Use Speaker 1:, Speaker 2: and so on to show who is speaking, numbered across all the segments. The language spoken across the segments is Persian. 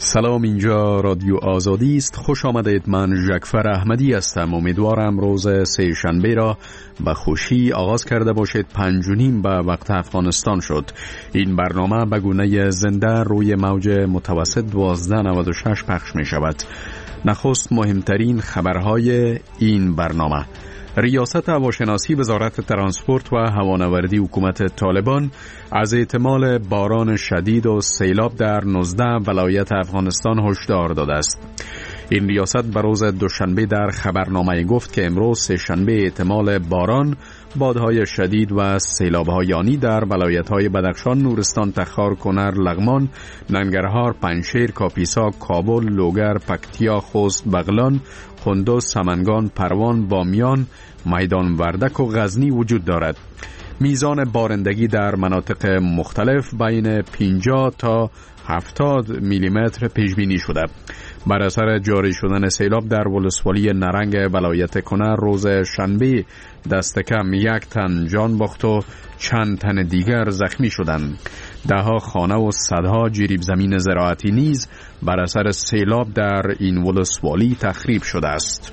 Speaker 1: سلام، اینجا رادیو آزادی است. خوش آمدید. من ژکفر احمدی هستم. امیدوارم روز سه شنبه را به خوشی آغاز کرده باشید. 5:30 به وقت افغانستان شد. این برنامه به گونه زنده روی موج متوسط 1296 پخش می شود. نخست مهمترین خبرهای این برنامه: ریاست هواشناسی وزارت ترانسپورت و هوانوردی حکومت طالبان از احتمال باران شدید و سیلاب در 19 ولایت افغانستان هشدار داده است. این ریاست به روز دوشنبه در خبرنامه گفت که امروز سه شنبه احتمال باران، بادهای شدید و سیلاب‌های آنی در ولایت‌های بدخشان، نورستان، تخار، کنر، لغمان، ننگرهار، پنجشیر، کاپیسا، کابل، لوگر، پکتیا، خوست، بغلان، کندوز، سمنگان، پروان، بامیان، میدان وردک و غزنی وجود دارد. میزان بارندگی در مناطق مختلف بین 50 تا 70 میلیمتر پیش بینی شده. بر اثر جاری شدن سیلاب در ولسوالی نرنگ ولایت کنر روز شنبه دست کم 1 تن جان باخت و چند تن دیگر زخمی شدند. دهها خانه و صدها جریب زمین زراعتی نیز بر اثر سیلاب در این ولسوالی تخریب شده است.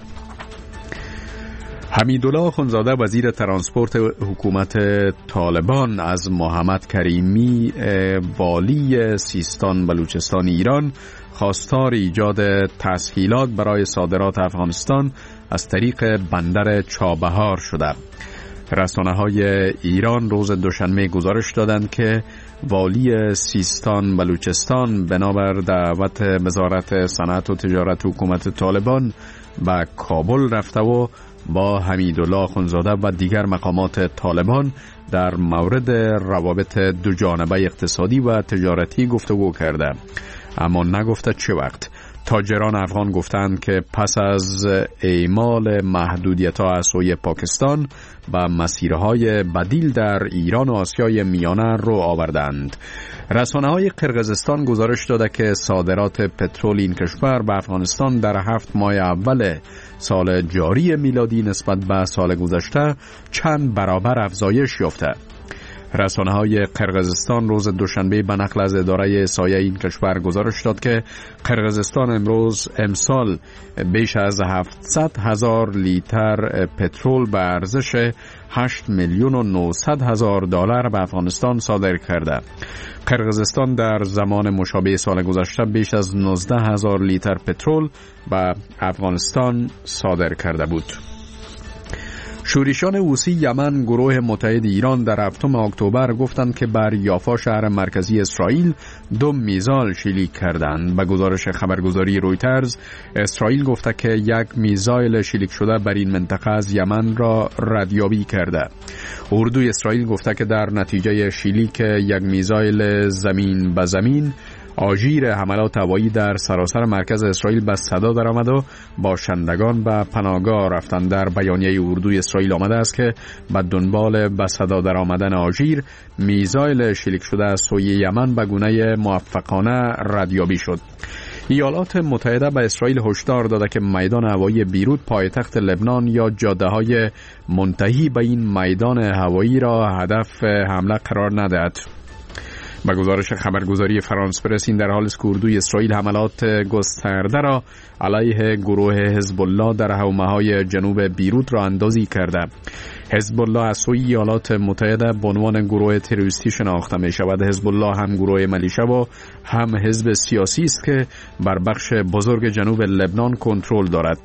Speaker 1: حمیدالله آخوندزاده وزیر ترانسپورت حکومت طالبان از محمد کریمی والی سیستان بلوچستان ایران خواستار ایجاد تسهیلات برای صادرات افغانستان از طریق بندر چابهار شده. رسانه‌های ایران روز دوشنبه گزارش دادند که والی سیستان بلوچستان بنابر دعوت وزارت صنعت و تجارت حکومت طالبان به کابل رفته و با حمیدالله آخوندزاده و دیگر مقامات طالبان در مورد روابط دوجانبه اقتصادی و تجارتی گفتگو کرده، اما نگفته چه وقت. تاجران افغان گفتند که پس از اعمال محدودیت‌ها از سوی پاکستان به مسیرهای بدیل در ایران و آسیای میانه رو آوردند. رسانه‌های قرقیزستان گزارش داده که صادرات پترول این کشور به افغانستان در 7 ماه اول سال جاری میلادی نسبت به سال گذشته چند برابر افزایش یافته. رسانه‌های قرقیزستان روز دوشنبه به نقل از اداره احصایه این کشور گزارش داد که قرقیزستان امسال بیش از 700,000 لیتر پترول به ارزش 8,900,000 دلار به افغانستان صادر کرده. قرقیزستان در زمان مشابه سال گذشته بیش از 19,000 لیتر پترول به افغانستان صادر کرده بود. شورشیان حوثی یمن گروه متحد ایران در 7 اکتبر گفتند که بر یافا شهر مرکزی اسرائیل 2 میزایل شلیک کردند. به گزارش خبرگزاری رویترز، اسرائیل گفته که 1 میزایل شلیک شده بر این منطقه از یمن را ردیابی کرده. اردوی اسرائیل گفته که در نتیجه شلیک 1 میزایل زمین به زمین، آژیر حملات هوایی در سراسر مرکز اسرائیل به صدا درآمد و باشندگان به پناهگاه رفتند. در بیانیه اردوی اسرائیل آمده است که به دنبال به صدا درآمدن آژیر، میزایل شلیک شده از سوی یمن به گونه موفقانه ردیابی شد. ایالات متحده به اسرائیل هشدار داده که میدان هوایی بیروت پایتخت لبنان یا جاده‌های منتهی به این میدان هوایی را هدف حمله قرار ندهد. با گزارش خبرگزاری فرانس پرس، این در حال است که اردوی اسرائیل حملات گسترده را علیه گروه حزب الله در حومه‌های جنوب بیروت را اندازی کرده. حزب الله از سوی ایالات متحده به عنوان گروه تروریستی شناخته می شود. حزب الله هم گروه ملیشه و هم حزب سیاسی است که بر بخش بزرگ جنوب لبنان کنترل دارد.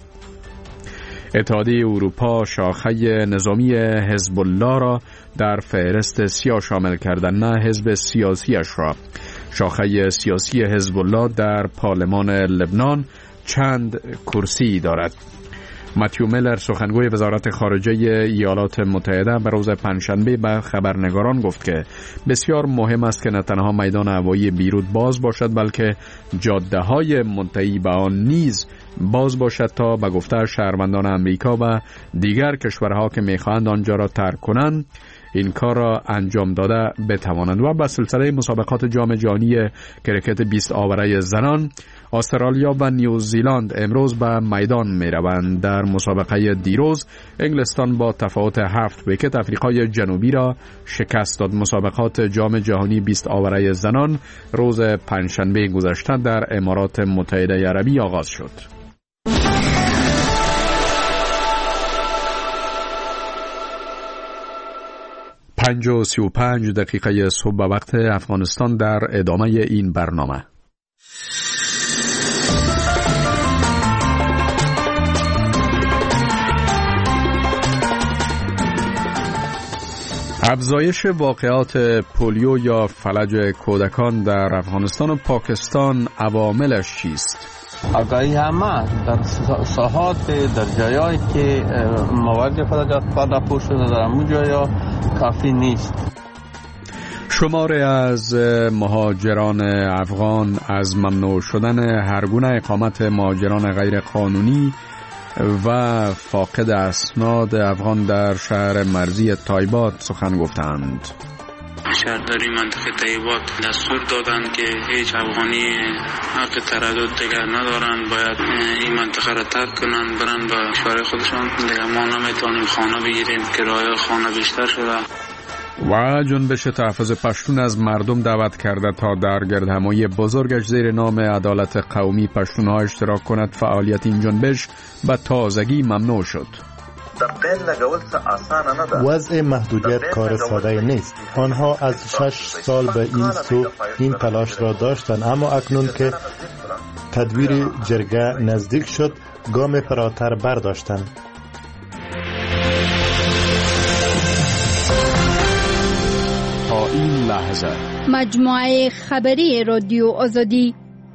Speaker 1: اتحادیه اروپا شاخه نظامی حزب الله را در فهرست سیاه شامل کرده، نه حزب سیاسیش را. شاخه سیاسی حزب الله در پارلمان لبنان چند کرسی دارد. متیو میلر، سخنگوی وزارت خارجه ایالات متحده، به روز پنجشنبه به خبرنگاران گفت که بسیار مهم است که نه تنها میدان هوایی بیروت باز باشد، بلکه جاده‌های منتهی به آن نیز باز باشد تا به گفته شهروندان امریکا و دیگر کشورها که می‌خواهند آنجا را ترک کنند این کار را انجام داده بتوانند. و به سلسله مسابقات جام جهانی کرکت 20 آوره زنان، استرالیا و نیوزیلند امروز به میدان می روند. در مسابقه دیروز انگلستان با تفاوت 7 ویکت آفریقای جنوبی را شکست داد. مسابقات جام جهانی 20 آوره زنان روز پنجشنبه گذشته در امارات متحده عربی آغاز شد. 5:35 صبح به وقت افغانستان در ادامه این برنامه. افزایش واقعات پولیو یا فلج کودکان در افغانستان و پاکستان عواملش چیست؟
Speaker 2: آگاهی همه در ساحات در جایایی که مواد فلج اطفال پوش شده در همون جایا کافی نیست.
Speaker 1: شماری از مهاجران افغان از ممنوع شدن هر گونه اقامت مهاجران غیر قانونی و فاقد اسناد افغان در شهر مرزی تایبات سخن گفتند.
Speaker 3: شهرداری منطقه تایبات دستور دادند که هیچ افغانی حق تردد دیگر ندارند، باید این منطقه را ترک کنند، برند به کشور خودشان. دیگر ما نمیتونیم خانه بگیریم، کرایه خانه بیشتر شده.
Speaker 1: و جنبش تحفظ پشتون از مردم دعوت کرده تا در گردهمایی بزرگش زیر نام عدالت قومی پشتونها اشتراک کند. فعالیت این جنبش به تازگی ممنوع شد.
Speaker 4: وضع محدودیت کار ساده نیست. آنها از 6 سال به این سو این تلاش را داشتند، اما اکنون که تدبیر جرگه نزدیک شد گام فراتر برداشتند.
Speaker 1: تا این لحظه
Speaker 5: مجموعه خبری رادیو آزادی.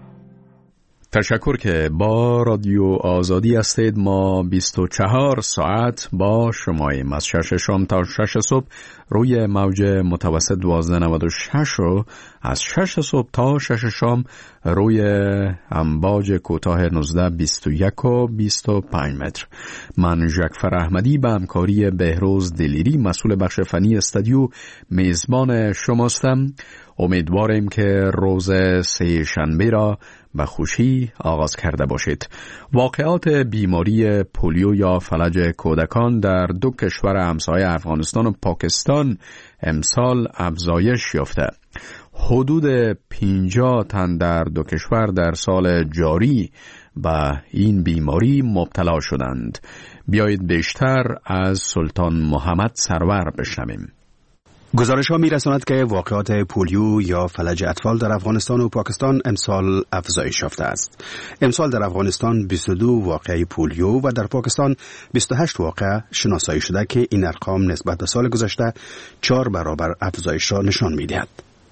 Speaker 1: تشکر که با رادیو آزادی هستید. ما 24 ساعت با شماییم از 6 شام تا 6 صبح روی موج متوسط 1296 و از 6 صبح تا 6 شام روی امواج کوتاه 1921 و 25 متر. من جعفر احمدی به همکاری بهروز دلیری مسئول بخش فنی استودیو میزبان شماستم. امیدواریم که روز سه شنبه را به خوشی آغاز کرده باشید. واقعات بیماری پولیو یا فلج کودکان در دو کشور همسایه افغانستان و پاکستان امسال افزایش یافته. حدود 50 تن در دو کشور در سال جاری به این بیماری مبتلا شدند. بیایید بیشتر از سلطان محمد سرور بشنویم.
Speaker 6: گزارش ها می رساند که واقعات پولیو یا فلج اطفال در افغانستان و پاکستان امسال افزایش یافته است. امسال در افغانستان 22 واقعه پولیو و در پاکستان 28 واقعه شناسایی شده که این ارقام نسبت به سال گذشته 4 برابر افزایش را نشان می دهد.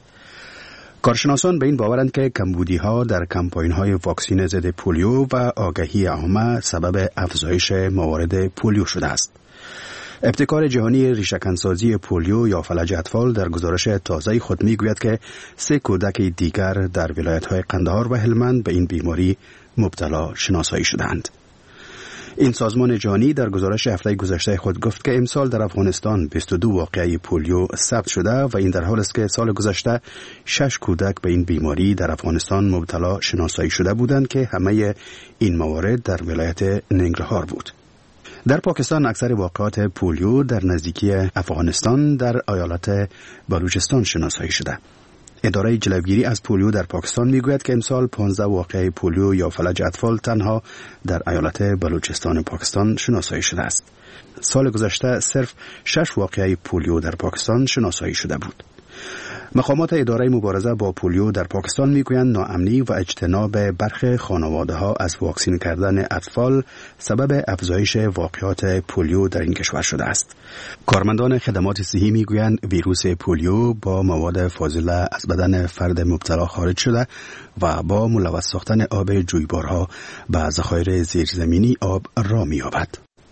Speaker 6: کارشناسان به این باورند که کمبودی ها در کمپاین های واکسین ضد پولیو و آگاهی عامه سبب افزایش موارد پولیو شده است. ابتکار جهانی ریشه‌کنسازی پولیو یا فلج اطفال در گزارش تازه خود میگوید که 3 کودک دیگر در ولایت‌های قندهار و هلمند به این بیماری مبتلا شناسایی شدند. این سازمان جهانی در گزارش هفته گذشته خود گفت که امسال در افغانستان 22 واقعه پولیو ثبت شده و این در حال است که سال گذشته 6 کودک به این بیماری در افغانستان مبتلا شناسایی شده بودند که همه این موارد در ولایت ننگرهار بود. در پاکستان اکثر واقعات پولیو در نزدیکی افغانستان در ایالت بلوچستان شناسایی شده. اداره جلوگیری از پولیو در پاکستان میگوید که امسال 15 واقعه پولیو یا فلج اطفال تنها در ایالت بلوچستان پاکستان شناسایی شده است. سال گذشته صرف 6 واقعه پولیو در پاکستان شناسایی شده بود. مقامات اداره مبارزه با پولیو در پاکستان میگویند ناامنی و اجتناب برخی خانواده‌ها از واکسین کردن اطفال سبب افزایش واقعات پولیو در این کشور شده است. کارمندان خدمات صحی میگویند ویروس پولیو با مواد فاضله از بدن فرد مبتلا خارج شده و با ملوث ساختن آب جویبارها به ذخایر زیرزمینی آب را می‌یابد.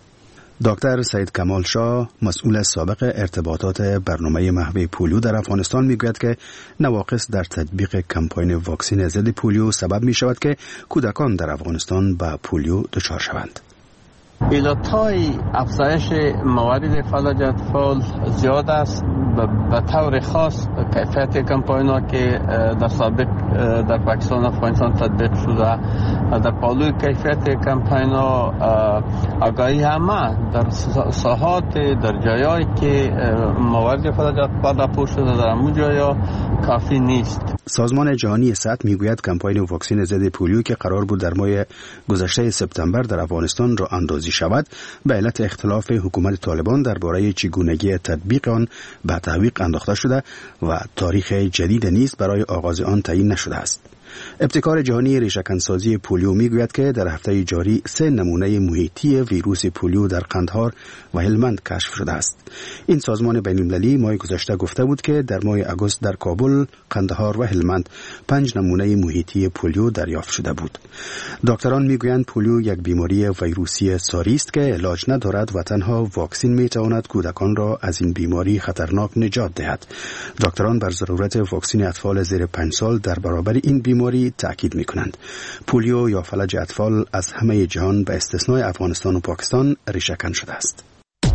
Speaker 6: دکتر سید کمال شاه مسئول سابق ارتباطات برنامه محو پولیو در افغانستان میگوید که نواقص در تطبیق کمپاین واکسین ضد پولیو سبب می شود که کودکان در افغانستان به پولیو دچار شوند.
Speaker 2: علتهای افزایش موارد فلج اطفال زیاد است. به طور خاص کیفیت کمپاین‌ها که در سابق در پاکستان و افغانستان تطبیق شده، در پالوی کیفیت کمپاین‌ها آگاهی همه در ساحات در جایایی که موارد فلج اطفال راپور شده در همون جایا کافی نیست.
Speaker 6: سازمان جهانی صحت میگوید کمپاین واکسن ضد پولیو که قرار بود در ماه گذشته سپتامبر در افغانستان را اندازی شود به علت اختلاف حکومت طالبان درباره چگونگی تطبیق آن به تعویق انداخته شده و تاریخ جدید نیز برای آغاز آن تعیین نشده است. ابتکار جهانی ریشه‌کنسازی پولیو میگوید که در هفته جاری 3 نمونه محیطی ویروس پولیو در قندهار و هلمند کشف شده است. این سازمان بین‌المللی ماه گذشته گفته بود که در ماه آگوست در کابل، قندهار و هلمند 5 نمونه محیطی پولیو دریافت شده بود. دکتران میگویند پولیو یک بیماری ویروسی ساری است که علاج ندارد و تنها واکسن میتواند کودکان را از این بیماری خطرناک نجات دهد. دکتران بر ضرورت واکسن اطفال زیر 5 سال در برابر این بیماری تاکید می‌کنند. پولیو یا فلج اطفال از همه جهان به استثنای افغانستان و پاکستان ریشه‌کن شده است.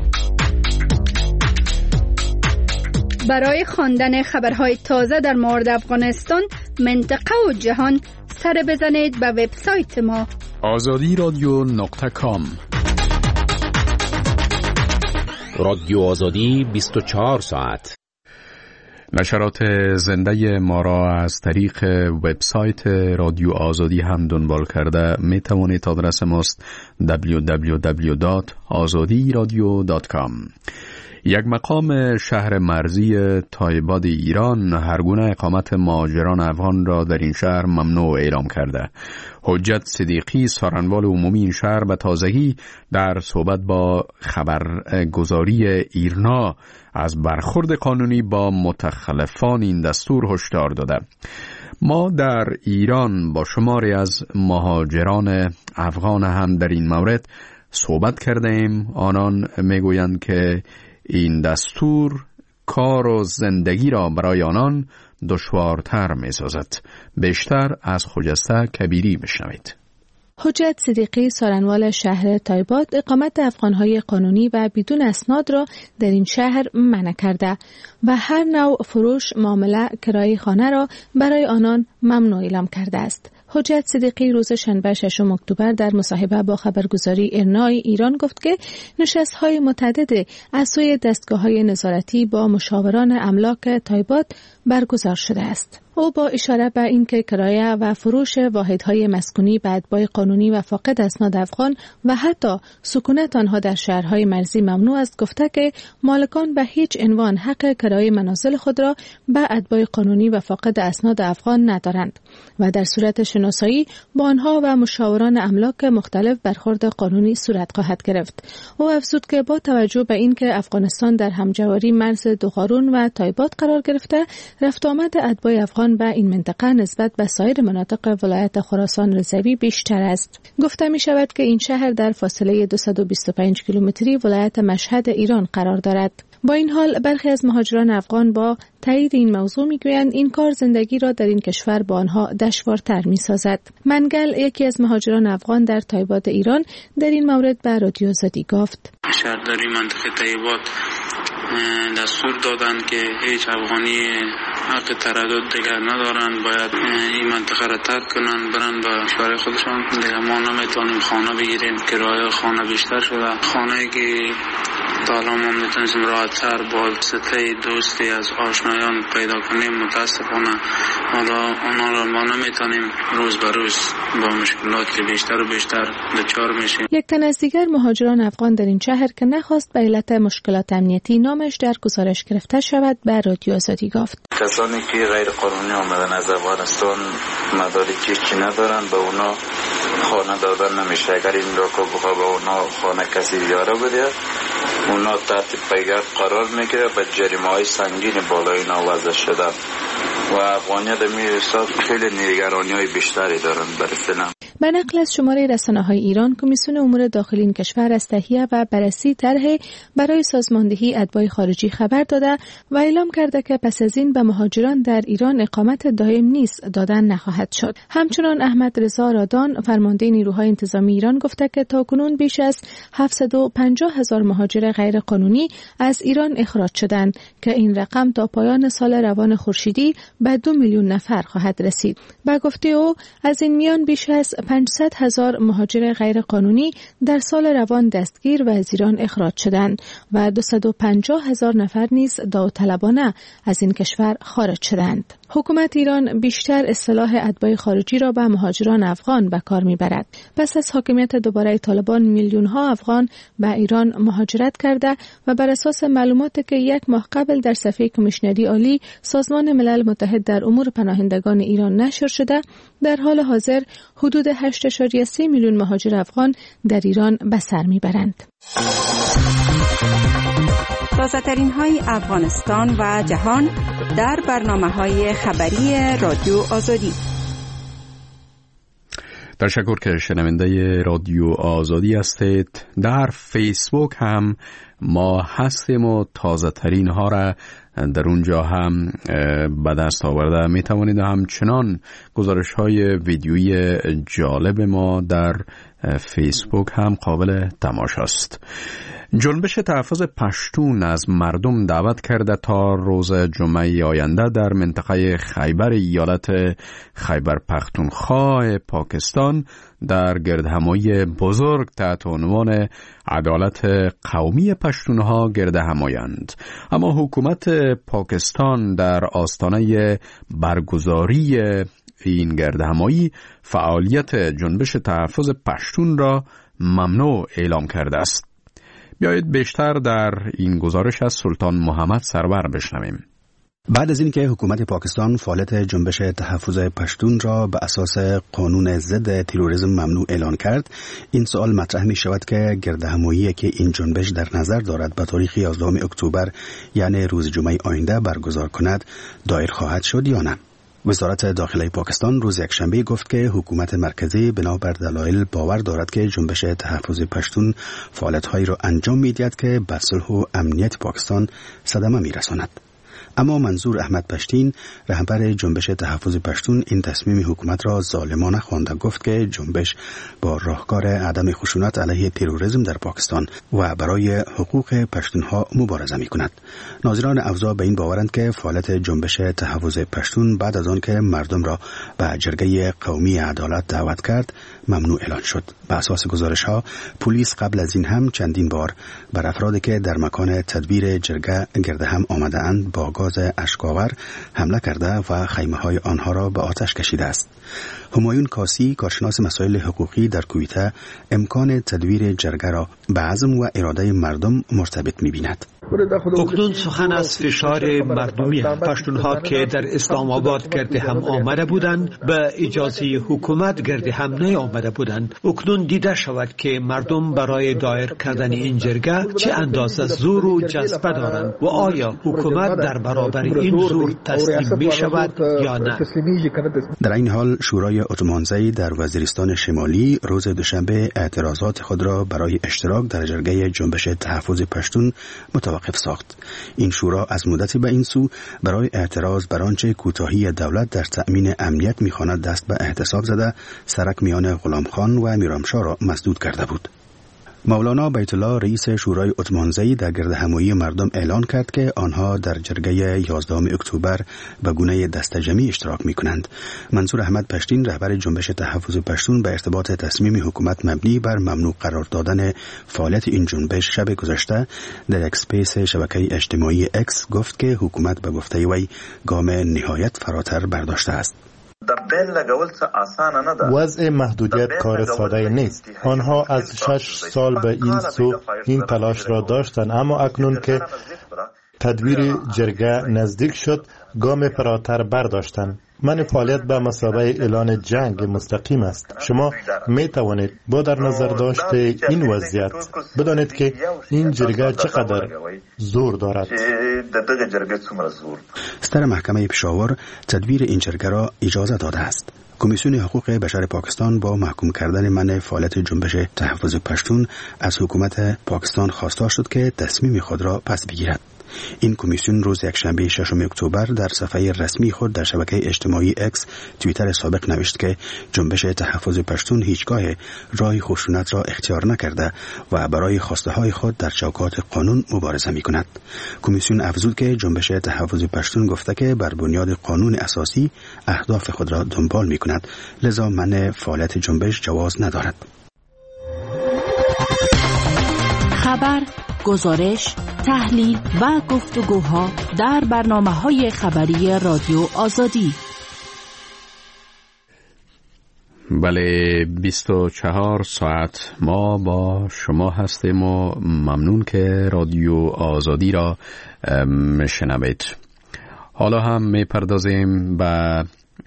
Speaker 5: برای خواندن خبرهای تازه در مورد افغانستان، منطقه و جهان سر بزنید به وبسایت ما
Speaker 1: azadiradio.com.
Speaker 7: رادیو آزادی 24 ساعت.
Speaker 1: نشرات زنده ما را از طریق وبسایت رادیو آزادی هم دنبال کرده می توانید. آدرس ماست www.azadiradio.com. یک مقام شهر مرزی تایباد ایران هر گونه اقامت مهاجران افغان را در این شهر ممنوع اعلام کرده. حجت صدیقی سارنوال عمومی این شهر به تازگی در صحبت با خبرگزاری ایرنا از برخورد قانونی با متخلفان این دستور هشدار داده. ما در ایران با شماری از مهاجران افغان هم در این مورد صحبت کرده ایم. آنان میگویند که این دستور کار و زندگی را برای آنان دشوارتر می‌سازد. بیشتر از خجسته کبیری بشنوید.
Speaker 8: حجت صدیقی سارنوال شهر تایباد اقامت افغانهای قانونی و بدون اسناد را در این شهر منع کرده و هر نوع فروش، معامله، کرایه خانه را برای آنان ممنوع اعلام کرده است. حجت صدیقی روز شنبه 6 اکتبر در مصاحبه با خبرگزاری ایرنا ایران گفت که نشست‌های متعدد از سوی دستگاه‌های نظارتی با مشاوران املاک تایباد برگزار شده است. او با اشاره به اینکه کرایه و فروش واحدهای مسکونی به اتباع قانونی و فاقد اسناد افغان و حتی سکونت آنها در شهرهای مرزی ممنوع است، گفته که مالکان به هیچ عنوان حق کرایه منازل خود را به اتباع قانونی و فاقد اسناد افغان ندارند و در صورت شناسایی با آنها و مشاوران املاک مختلف برخورد قانونی صورت خواهد گرفت. او افزود که با توجه به اینکه افغانستان در همجواری مرز دو قارون و تایباد قرار گرفته، رفت آمد اتباع افغان به این منطقه نسبت به سایر مناطق ولایت خراسان رضوی بیشتر است. گفته می شود که این شهر در فاصله 225 کیلومتری ولایت مشهد ایران قرار دارد. با این حال برخی از مهاجران افغان با تایید این موضوع میگویند این کار زندگی را در این کشور با آنها دشوارتر میسازد. منگل، یکی از مهاجران افغان در تایباد ایران، در این مورد به رادیو آزادی گفت:
Speaker 3: شهرداری منطقه تایباد دستور دادند که هیچ افغانی حق تردد دیگر ندارند، باید این منطقه را ترک کنند، برند به کشور خودشان. دیگر ما نمیتونیم خانه بگیریم، کرایه خانه بیشتر شده. خانه که تا الان ما میتونیم راحت تر با واسطه دوستی از آشنایان پیدا کنیم، متاسفانه حالا اونا را ما نمیتونیم روز به روز با مشکلات که بیشتر و بیشتر دچار میشیم.
Speaker 8: یک تن از دیگر مهاجران افغان در این شهر که نخواست به علت مشکلات امنیتی نامش در گزارش گرفته شود به رادیو آزادی گفت:
Speaker 9: کسانی که غیر قانونی آمدن از افغانستان مدارکی چی ندارن به اونا خانه دادن نمیشه. اگر این را که بخواه به اونا خانه کسی بیاره بده، اونا تحت پیگرد قرار میگیره، به جریمه های سنگین بالای اینا وضع شدن و افغانیت می حساب خیلی نگرانی های بیشتری دارن برای فعلا.
Speaker 8: به نقل از شماره رسانه‌های ایران، کمیسیون امور داخلی این کشور از تهیه و بررسی طرح برای سازماندهی اتباع خارجی خبر داده و اعلام کرده که پس از این به مهاجران در ایران اقامت دائم نیز دادن نخواهد شد. همچنان احمد رضا رادان، فرمانده نیروهای انتظامی ایران، گفته که تاکنون بیش از 750,000 مهاجر غیر قانونی از ایران اخراج شدند که این رقم تا پایان سال روان خورشیدی به 2 میلیون نفر خواهد رسید. به گفته او، از این میان بیش از 500,000 مهاجر غیر قانونی در سال روان دستگیر و از ایران اخراج شدند و 250,000 نفر نیز داوطلبانه از این کشور خارج شدند. حکومت ایران بیشتر اصطلاح اتباع خارجی را به مهاجران افغان به کار میبرد. پس از حاکمیت دوباره طالبان، میلیون‌ها افغان به ایران مهاجرت کرده و بر اساس معلوماتی که یک ماه قبل در صفحه کمیشنری عالی سازمان ملل متحد در امور پناهندگان ایران نشر شده، در حال حاضر حدود 8.3 میلیون مهاجر افغان در ایران به سر میبرند.
Speaker 10: تازه‌ترین های افغانستان و جهان در برنامه‌های خبری رادیو آزادی.
Speaker 1: تشکر که شنونده رادیو آزادی هستید. در فیسبوک هم ما هستیم و تازه ترین ها را در اونجا هم به دست آورده می توانید. همچنان گزارش های ویدیویی جالب ما در فیسبوک هم قابل تماشاست. جنبش تحفظ پشتون از مردم دعوت کرده تا روز جمعه آینده در منطقه خیبر ایالت خیبر پختونخوا پاکستان در گردهمایی بزرگ تحت عنوان عدالت قومی پشتونها گردهمایند. اما حکومت پاکستان در آستانه برگزاری این گردهمایی فعالیت جنبش تحفظ پشتون را ممنوع اعلام کرده است. بیایید بیشتر در این گزارش از سلطان محمد سرور بشنویم.
Speaker 6: بعد از اینکه حکومت پاکستان فعالیت جنبش تحفظ پشتون را به اساس قانون ضد تروریسم ممنوع اعلان کرد، این سوال مطرح می شود که گردهمایی که این جنبش در نظر دارد به تاریخ 11 اکتبر یعنی روز جمعه آینده برگزار کند دایر خواهد شد یا نه. وزارت داخلی پاکستان روز یکشنبه گفت که حکومت مرکزی بنابر دلایل باور دارد که جنبش تحفظ پشتون فعالیت‌هایی را انجام می‌دهد که به صلح و امنیت پاکستان صدمه می‌رساند. اما منظور احمد پشتین، رهبر جنبش تحفظ پشتون، این تصمیم حکومت را ظالمانه خوانده. گفت که جنبش با راهکار عدم خشونت علیه تروریسم در پاکستان و برای حقوق پشتونها مبارزه می‌کند. ناظران افزا به این باورند که فعالیت جنبش تحفظ پشتون بعد از آن که مردم را به جرگه قومی عدالت دعوت کرد ممنوع اعلان شد. به اساس گزارش‌ها، پلیس قبل از این هم چندین بار بر افرادی که در مکان تدبیر جرگه گردهم آمده‌اند با گاز اشک‌آور حمله کرده و خیمه‌های آنها را به آتش کشیده است. همایون کاسی، کارشناس مسائل حقوقی در کویت، امکان تدویر جرگه را به عزم و اراده مردم مرتبط می‌بیند.
Speaker 11: اکنون سخن از فشار مردمی پشتونها که در اسلام آباد گرد هم آمده بودند به اجازه حکومت گرد هم نیامده بودند. اکنون دیده شود که مردم برای دایر کردن این جرگه چه اندازه زور و جذبه دارند و آیا حکومت در برابر این زور تسلیم می شود یا نه.
Speaker 6: در این حال شورای عثمانزی در وزیرستان شمالی روز دوشنبه اعتراضات خود را برای اشتراک در جرگه جنبش تحفظ پشتون متوقف ساخت. این شورا از مدتی به این سو برای اعتراض بر آنچه کوتاهی دولت در تأمین امنیت می‌خواند دست به احتساب زده، سرک میان غلامخان و میرامشاه را مسدود کرده بود. مولانا بیت الله رئیس شورای عثمانزی در گردهمایی مردم اعلان کرد که آنها در جرگه 11 اکتبر به گونه دسته‌جمعی اشتراک می‌کنند. منصور احمد پشتین، رهبر جنبش تحفظ پشتون، به ارتباط تصمیم حکومت مبنی بر ممنوع قرار دادن فعالیت این جنبش شب گذشته در یک اسپیس شبکه اجتماعی اکس گفت که حکومت به گفته وی گام نهایت فراتر برداشته است.
Speaker 4: وضع محدودیت کار ساده نیست. آنها از 6 سال به این سو این تلاش را داشتند، اما اکنون که تدویر جرگه نزدیک شد گام فراتر برداشتند. من فعالیت به مثابه اعلان جنگ مستقیم است. شما می توانید با در نظر داشته این وضعیت بدانید که این جرگه چقدر زور دارد.
Speaker 6: ستر محکمه پشاور تدویر این جرگه را اجازه داده است. کمیسیون حقوق بشر پاکستان با محکوم کردن منع فعالیت جنبش تحفظ پشتون از حکومت پاکستان خواستار شد که تصمیم خود را پس بگیرد. این کمیسیون روز یکشنبه 6 اکتبر در صفحه رسمی خود در شبکه اجتماعی اکس توییتر سابق نوشت که جنبش تحفظ پشتون هیچگاه راه خشونت را اختیار نکرده و برای خواسته های خود در چوکات قانون مبارزه می کند. کمیسیون افزود که جنبش تحفظ پشتون گفته که بر بنیاد قانون اساسی اهداف خود را دنبال می کند، لذا منع فعالیت جنبش جواز ندارد.
Speaker 12: خبر، گزارش، تحلیل و گفتگوها در برنامه‌های خبری رادیو آزادی.
Speaker 1: بله، 24 ساعت ما با شما هستیم و ممنون که رادیو آزادی را میشنوید. حالا هم میپردازیم به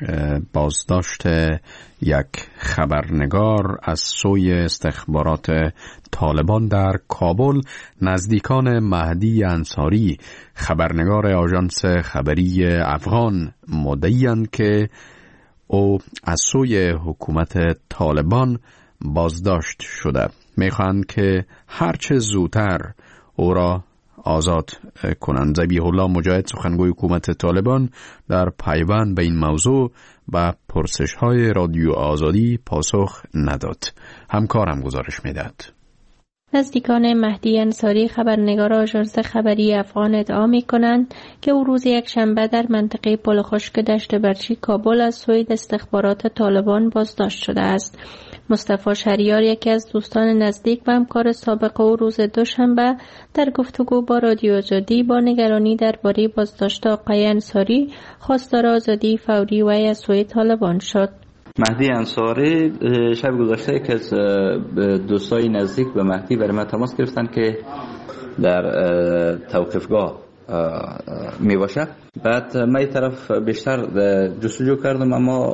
Speaker 1: بازداشت یک خبرنگار از سوی استخبارات طالبان در کابل. نزدیکان مهدی انصاری، خبرنگار آژانس خبری افغان، مدعی‌اند که او از سوی حکومت طالبان بازداشت شده. میخواهند که هرچه زودتر او را آزاد کنند. ذبیح الله مجاهد، سخنگوی حکومت طالبان، در پیوند به این موضوع به پرسش‌های رادیو آزادی پاسخ نداد. همکارم گزارش میداد.
Speaker 13: نزدیکان مهدی انصاری، خبرنگار آژانس خبری افغان، ادعا می‌کنند که او روز یکشنبه در منطقه پل خشک دشت برچی کابل از سوی استخبارات طالبان بازداشت شده است. مصطفی شهریار، یکی از دوستان نزدیک و همکار سابق او، روز دوشنبه در گفتگو با رادیو آزادی با نگرانی درباره بازداشت آقای انصاری خواستار آزادی فوری وی از سوی طالبان شد.
Speaker 14: مهدی انصاری شب گذشته که از دوستای نزدیک به مهدی برای من تماس گرفتن که در توقیفگاه می باشه. بعد من طرف بیشتر جستجو کردم، اما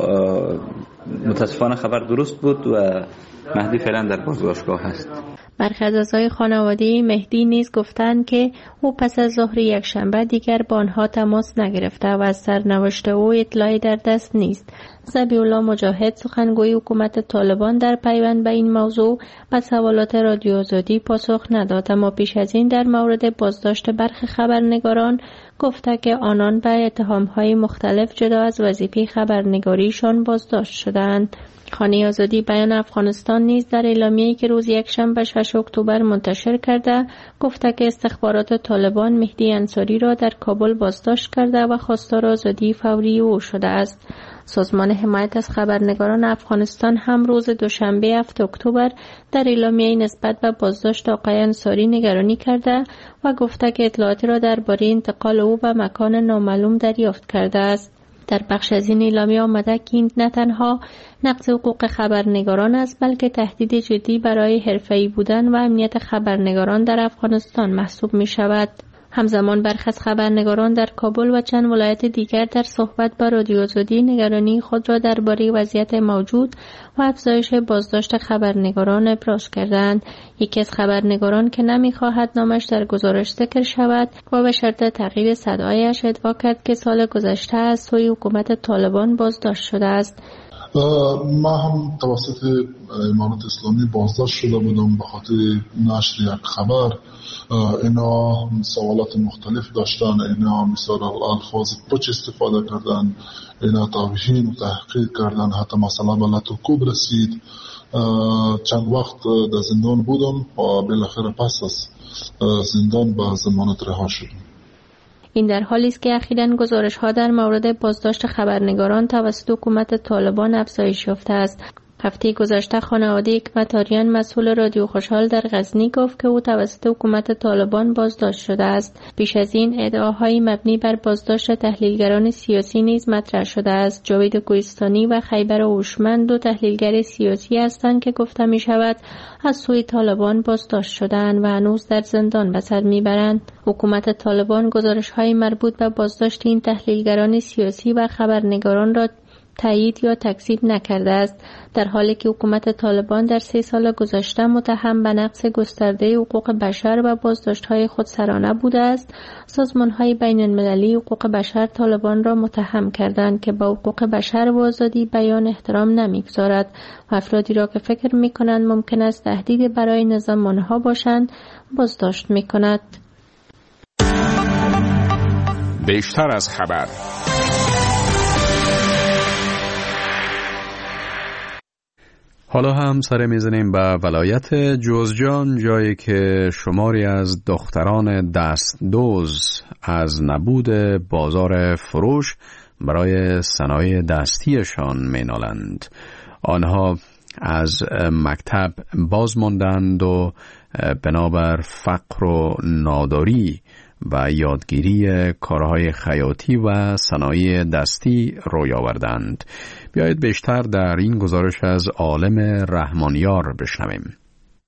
Speaker 14: متاسفانه خبر درست بود و مهدی فعلا در بازداشتگاه هست.
Speaker 13: برخی از اعضای خانواده مهدی نیز گفتند که او پس از ظهر یکشنبه دیگر با آنها تماس نگرفته و از سرنوشت او اطلاعی در دست نیست. ذبیح الله مجاهد، سخنگوی حکومت طالبان، در پیوند به این موضوع به سوالات رادیو آزادی پاسخ نداد، اما پیش از این در مورد بازداشت برخی خبرنگاران گفته که آنان به اتهام‌های مختلف جدا از وظیفه خبرنگاریشان بازداشت شدند. خانه آزادی بیان افغانستان نیز در اعلامیه‌ای که روز یکشنبه 6 اکتبر منتشر کرده گفته که استخبارات طالبان مهدی انصاری را در کابل بازداشت کرده و خواستار آزادی فوری او شده است. سازمان حمایت از خبرنگاران افغانستان هم روز دوشنبه 7 اکتبر در اعلامیه‌ای نسبت به بازداشت آقای انصاری نگرانی کرده و گفته که اطلاعاتی را درباره انتقال او به مکان نامعلوم دریافت کرده است. در بخش از این اعلامیه آمده که این نه تنها نقض حقوق خبرنگاران است، بلکه تهدید جدی برای حرفه‌ای بودن و امنیت خبرنگاران در افغانستان محسوب می شود. همزمان برخی از خبرنگاران در کابل و چند ولایت دیگر در صحبت با رادیو آزادی نگرانی خود را درباره وضعیت موجود و افزایش بازداشت خبرنگاران ابراز کردند. یکی از خبرنگاران که نمی‌خواهد نامش در گزارش ذکر شود و به شرط تغییر صدایش ادعا کرد که سال گذشته از سوی حکومت طالبان بازداشت شده است.
Speaker 15: ما هم توسط امارات اسلامی بازداشت شده بودم به خاطر نشر یک خبر. اینا سوالات مختلف داشتن، اینا مثال الفاظ پچ استفاده کردن، اینا توهین و تحقیر کردن، حتی مثلا به لط و کوب رسید. چند وقت در زندان بودم و بالاخره پس از زندان به ضمانت رها شدم.
Speaker 13: این در حالی است که اخیراً گزارش‌ها در مورد بازداشت خبرنگاران توسط حکومت طالبان افزایش یافته است. هفته گذشته خانواده حکمت آریان، مسئول رادیو خوشحال در غزنی، گفت که او توسط حکومت طالبان بازداشت شده است. پیش از این ادعاهای مبنی بر بازداشت تحلیلگران سیاسی نیز مطرح شده است. جاوید کوهستانی و خیبر هوشمند، دو تحلیلگر سیاسی هستند که گفته می شود از سوی طالبان بازداشت شدند و هنوز در زندان به سر میبرند. حکومت طالبان گزارش‌های مربوط به بازداشت این تحلیلگران سیاسی و خبرنگاران را تایید یا تکذیب نکرده است، در حالی که حکومت طالبان در 3 سال گذشته متهم به نقض گسترده حقوق بشر و بازداشت‌های خودسرانه بوده است. سازمان‌های بین‌المللی حقوق بشر طالبان را متهم کردند که به حقوق بشر و آزادی بیان احترام نمی‌گذارد و افرادی را که فکر می‌کنند ممکن است تهدید برای نظام آنها باشند بازداشت می‌کند.
Speaker 1: بیشتر از خبر. حالا هم سر میزنیم به ولایت جوزجان، جایی که شماری از دختران دستدوز از نبود بازار فروش برای صنایع دستیشان مینالند. آنها از مکتب باز ماندند و بنابر فقر و ناداری و یادگیری کارهای خیاطی و صنایع دستی روی آوردند. بیایید بیشتر در این گزارش از عالم رحمانیار بشنویم.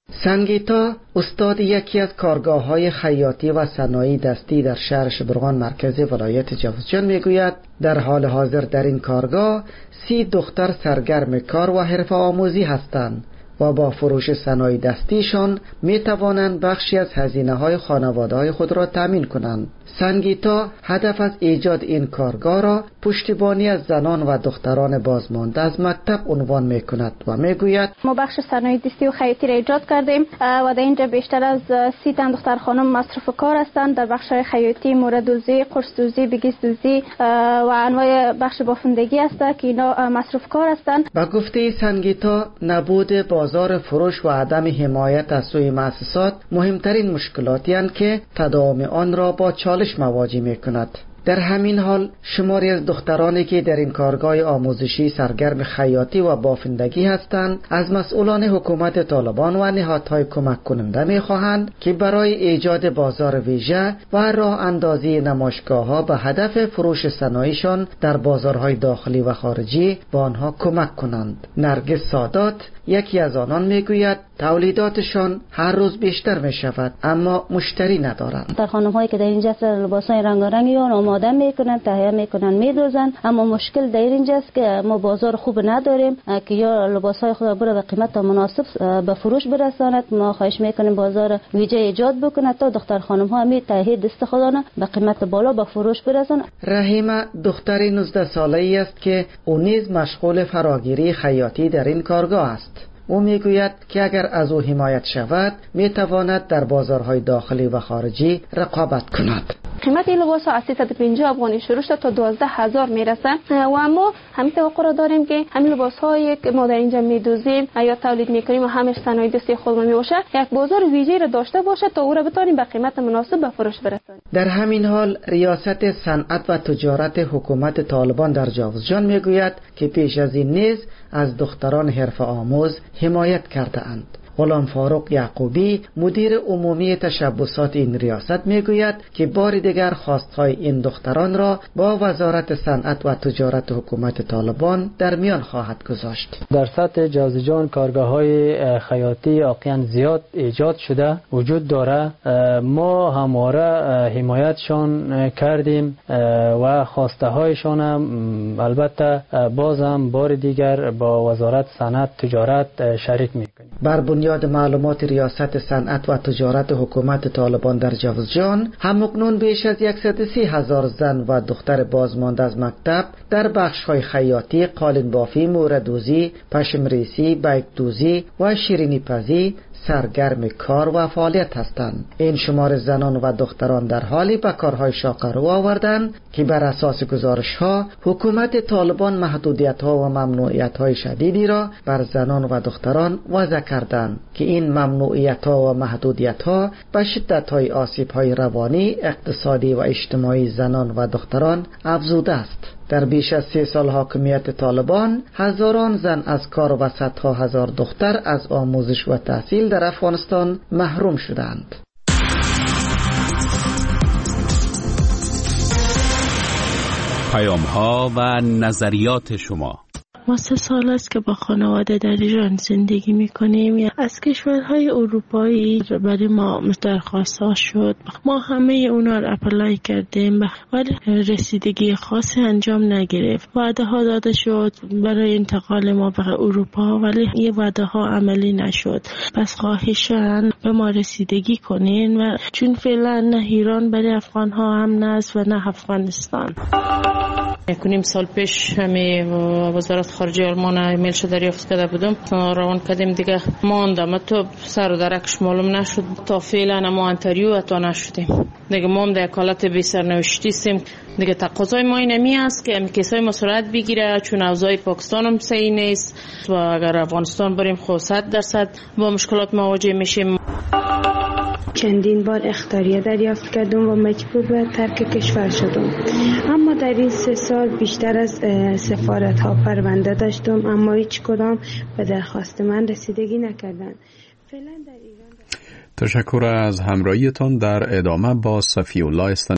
Speaker 16: سنگیتا استاد یکی از کارگاه‌های خیاطی و صنایع دستی در شهر شبرغان مرکز ولایت جوزجان میگوید در حال حاضر در این کارگاه 30 دختر سرگرم کار و حرفه آموزی هستند و با فروش صنایع دستیشان می توانند بخشی از هزینه‌های خانواده‌های خود را تامین کنند. سنگیتا هدف از ایجاد این کارگاه را پشتیبانی از زنان و دختران بازمانده از مکتب عنوان می کند و می گوید
Speaker 17: ما بخش صنایع دستی و خیاطی را ایجاد کردیم و در اینجا بیشتر از 30 تن دختر خانم مصروف کار هستند در بخش خیاطی، موردوزی، قرصدوزی، بگیسدوزی و انواع بخش بافندگی است که اینا مصروف کار هستند.
Speaker 16: با گفته سنگیتا نبود بازار فروش و عدم حمایت از سوی مؤسسات مهمترین مشکلاتی هستند که تداوم آن را با چالش مواجه می کند. در همین حال شماری از دخترانی که در این کارگاه آموزشی سرگرم خیاطی و بافندگی هستند از مسئولان حکومت طالبان و نهادهای کمک کننده می خواهند که برای ایجاد بازار ویژه و راه اندازی نمایشگاه‌ها به هدف فروش صنایعشان در بازارهای داخلی و خارجی به آنها کمک کنند. نرگس سادات یکی از آنان میگوید تولیداتشان هر روز بیشتر می شود اما مشتری ندارند.
Speaker 17: در خانم‌هایی که در اینجا لباسای رنگارنگی را آماده میکنند، تهیه میکنند، میدوزند، اما مشکل در اینجاست که ما بازار خوب نداریم که یا لباسای خود را به قیمت مناسب به فروش برساند. ما خواهش میکنیم بازار ویژه ایجاد بکند تا دختر خانم‌ها می تهیه دست خودشان به قیمت بالا به فروش برسانند.
Speaker 16: رحیمه دختر 19 ساله‌ای است که او نیز مشغول فراگیری خیاطی در این کارگاه است. او میگوید که اگر از او حمایت شود میتواند در بازارهای داخلی و خارجی رقابت کند.
Speaker 17: قیمت این لباس ها از 350 افغانی شروع شده تا 12,000 میرسه و ما همین توقع را داریم که همین لباس هایی که ما در اینجا میدوزیم یا تولید میکنیم و همش صنایع دستی خودمون میباشه یک بازار ویژه را داشته باشه تا او را بتونیم به قیمت مناسب به فروش برسانیم.
Speaker 16: در همین حال ریاست صنعت و تجارت حکومت طالبان در جوزجان میگوید که پیش از این نیز از دختران حرفه آموز حمایت کرده اند. غلام فاروق یعقوبی مدیر عمومی تشبسات این ریاست میگوید که بار دیگر خواستهای این دختران را با وزارت صنعت و تجارت حکومت طالبان در میان خواهد گذاشت.
Speaker 18: در سطح جوزجان کارگاه‌های خیاطی واقعا زیاد ایجاد شده وجود داره. ما همواره حمایتشان کردیم و خواسته هایشان البته بازم بار دیگر با وزارت صنعت تجارت شریک میکنیم.
Speaker 16: بر بنیاد معلومات ریاست صنعت و تجارت حکومت طالبان در جوزجان همکنون بیش از 130,000 زن و دختر بازمانده از مکتب در بخش‌های خیاطی، قالین بافی، موردوزی، پشمریسی، بیکدوزی و شیرینی پزی سرگرم کار و فعالیت هستند. این شمار زنان و دختران در حالی به کارهای شاقه رو آوردند که بر اساس گزارش‌ها حکومت طالبان محدودیت‌ها و ممنوعیت‌های شدیدی را بر زنان و دختران وضع کردند که این ممنوعیت‌ها و محدودیت‌ها به شدت‌های آسیب‌های روانی، اقتصادی و اجتماعی زنان و دختران افزوده است. در بیش از 3 سال حاکمیت طالبان هزاران زن از کار و صدها هزار دختر از آموزش و تحصیل در افغانستان محروم شدند.
Speaker 7: پیام‌ها و نظریات شما.
Speaker 13: ما 3 سال است که با خانواده در ایران زندگی میکنیم. از کشورهای اروپایی برای ما درخواست ها شد، ما همه اونا رو اپلای کردیم ولی رسیدگی خاصی انجام نگرفت. وعده ها داده شد برای انتقال ما به اروپا ولی این وعده ها عملی نشد. پس خواهشاً به ما رسیدگی کنین و چون فعلا نه ایران برای افغان ها هم است و نه افغانستان. 1.5 سال پیش همه وزارت خارجه آلمان ایمیل شده دریافت کرده بودم، روان کردیم دیگه ماندم تو سر و درکش معلوم نشد تا فعلا ما انتریو اتا نشدیم دیگه. ما هم در حالت بی سرنوشتی سیم دیگه. تقاضای ما اینمی است که کیسای ما سرعت بگیره چون اوضاع پاکستان هم صحیح نیست و اگر افغانستان بریم خود 100% با مشکلات مواجه میشیم.
Speaker 19: چندین بار اخطاریه دریافت کردم و مجبور به ترک کشور شدم. اما در این 3 سال بیشتر از سفارت ها پرونده داشتم اما هیچ کدام به درخواست من رسیدگی نکردند. فعلا در ایران
Speaker 1: تشکر از همراهیتان. در ادامه با صفی الله